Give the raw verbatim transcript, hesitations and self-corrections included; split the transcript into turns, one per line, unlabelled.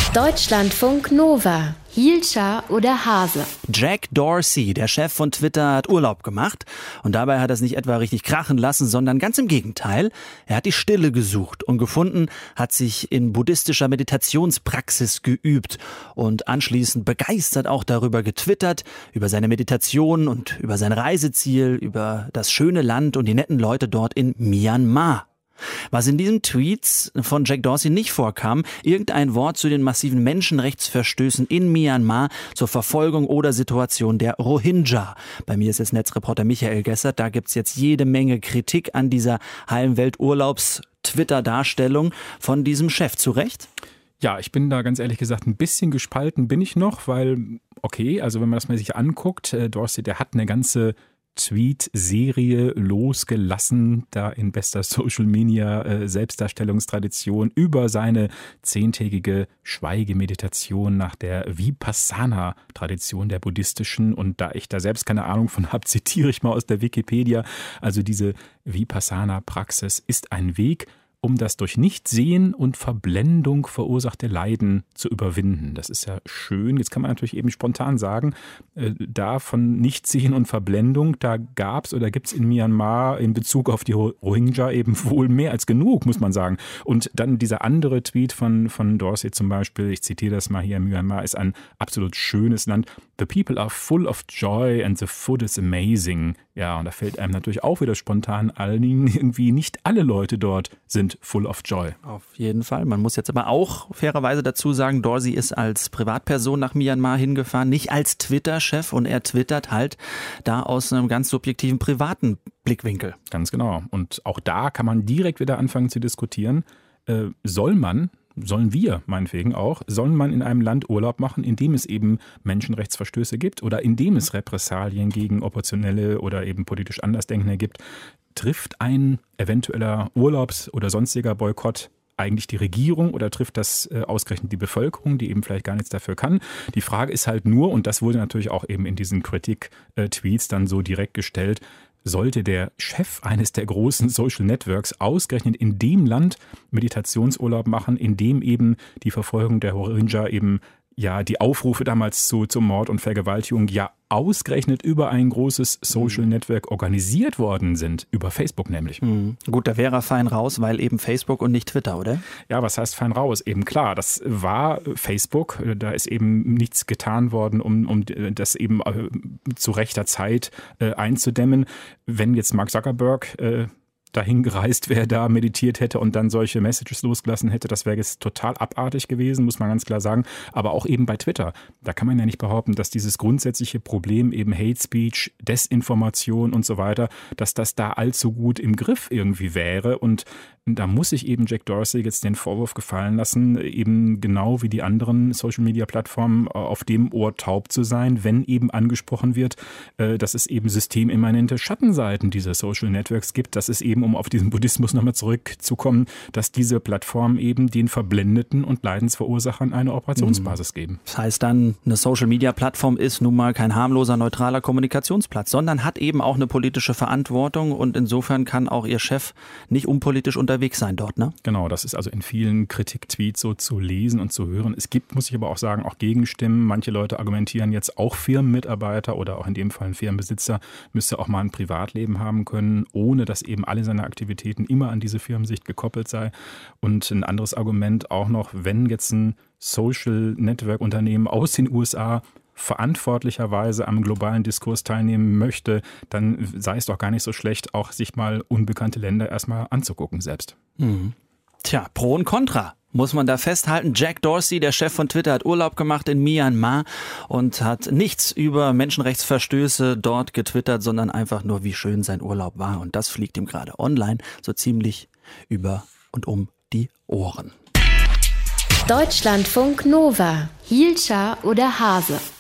Deutschlandfunk Nova. Hielscher oder Hase?
Jack Dorsey, der Chef von Twitter, hat Urlaub gemacht. Und dabei hat er es nicht etwa richtig krachen lassen, sondern ganz im Gegenteil. Er hat die Stille gesucht und gefunden, hat sich in buddhistischer Meditationspraxis geübt und anschließend begeistert auch darüber getwittert, über seine Meditation und über sein Reiseziel, über das schöne Land und die netten Leute dort in Myanmar. Was in diesen Tweets von Jack Dorsey nicht vorkam, irgendein Wort zu den massiven Menschenrechtsverstößen in Myanmar, zur Verfolgung oder Situation der Rohingya. Bei mir ist jetzt Netzreporter Michael Gessert. Da gibt's jetzt jede Menge Kritik an dieser Hallenwelt-Urlaubs-Twitter-Darstellung von diesem Chef. Zu Recht?
Ja, ich bin da ganz ehrlich gesagt ein bisschen gespalten bin ich noch, weil, okay, also wenn man das mal sich anguckt, äh, Dorsey, der hat eine ganze Tweet-Serie losgelassen, da in bester Social-Media-Selbstdarstellungstradition über seine zehntägige Schweigemeditation nach der Vipassana-Tradition der buddhistischen. Und da ich da selbst keine Ahnung von habe, zitiere ich mal aus der Wikipedia. Also diese Vipassana-Praxis ist ein Weg, um das durch Nichtsehen und Verblendung verursachte Leiden zu überwinden. Das ist ja schön. Jetzt kann man natürlich eben spontan sagen, äh, da von Nichtsehen und Verblendung, da gab es oder gibt es in Myanmar in Bezug auf die Rohingya eben wohl mehr als genug, muss man sagen. Und dann dieser andere Tweet von, von Dorsey zum Beispiel, ich zitiere das mal hier, Myanmar ist ein absolut schönes Land. The people are full of joy and the food is amazing. Ja, und da fällt einem natürlich auch wieder spontan allen irgendwie nicht alle Leute dort sind full of joy.
Auf jeden Fall. Man muss jetzt aber auch fairerweise dazu sagen, Dorsey ist als Privatperson nach Myanmar hingefahren, nicht als Twitter-Chef, und er twittert halt da aus einem ganz subjektiven privaten Blickwinkel.
Ganz genau. Und auch da kann man direkt wieder anfangen zu diskutieren, äh, soll man Sollen wir, meinetwegen auch, sollen man in einem Land Urlaub machen, in dem es eben Menschenrechtsverstöße gibt oder in dem es Repressalien gegen Oppositionelle oder eben politisch Andersdenkende gibt? Trifft ein eventueller Urlaubs- oder sonstiger Boykott eigentlich die Regierung oder trifft das äh, ausgerechnet die Bevölkerung, die eben vielleicht gar nichts dafür kann? Die Frage ist halt nur, und das wurde natürlich auch eben in diesen Kritik-Tweets dann so direkt gestellt, sollte der Chef eines der großen Social Networks ausgerechnet in dem Land Meditationsurlaub machen, in dem eben die Verfolgung der Rohingya eben ja die Aufrufe damals zu, zu Mord und Vergewaltigung ja ausgerechnet über ein großes Social Network organisiert worden sind, über Facebook nämlich.
Mhm. Gut, da wäre er fein raus, weil eben Facebook und nicht Twitter, oder?
Ja, was heißt fein raus? Eben klar, das war Facebook, da ist eben nichts getan worden, um, um das eben zu rechter Zeit äh, einzudämmen. Wenn jetzt Mark Zuckerberg äh, dahin gereist wäre, da meditiert hätte und dann solche Messages losgelassen hätte, das wäre jetzt total abartig gewesen, muss man ganz klar sagen. Aber auch eben bei Twitter, da kann man ja nicht behaupten, dass dieses grundsätzliche Problem eben Hate Speech, Desinformation und so weiter, dass das da allzu gut im Griff irgendwie wäre. Und da muss sich eben Jack Dorsey jetzt den Vorwurf gefallen lassen, eben genau wie die anderen Social-Media-Plattformen auf dem Ohr taub zu sein, wenn eben angesprochen wird, dass es eben systemimmanente Schattenseiten dieser Social Networks gibt, dass es eben, um auf diesen Buddhismus nochmal zurückzukommen, dass diese Plattformen eben den Verblendeten und Leidensverursachern eine Operationsbasis geben.
Das heißt dann, eine Social-Media-Plattform ist nun mal kein harmloser, neutraler Kommunikationsplatz, sondern hat eben auch eine politische Verantwortung, und insofern kann auch ihr Chef nicht unpolitisch unterwegs sein dort, ne?
Genau, das ist also in vielen Kritik-Tweets so zu lesen und zu hören. Es gibt, muss ich aber auch sagen, auch Gegenstimmen. Manche Leute argumentieren jetzt, auch Firmenmitarbeiter oder auch in dem Fall ein Firmenbesitzer müsste auch mal ein Privatleben haben können, ohne dass eben alle seine Aktivitäten immer an diese Firmensicht gekoppelt sei. Und ein anderes Argument auch noch, wenn jetzt ein Social-Network-Unternehmen aus den U S A verantwortlicherweise am globalen Diskurs teilnehmen möchte, dann sei es doch gar nicht so schlecht, auch sich mal unbekannte Länder erstmal anzugucken selbst.
Mhm. Tja, Pro und Contra muss man da festhalten. Jack Dorsey, der Chef von Twitter, hat Urlaub gemacht in Myanmar und hat nichts über Menschenrechtsverstöße dort getwittert, sondern einfach nur, wie schön sein Urlaub war. Und das fliegt ihm gerade online so ziemlich über und um die Ohren.
Deutschlandfunk Nova. Hielscher oder Hase?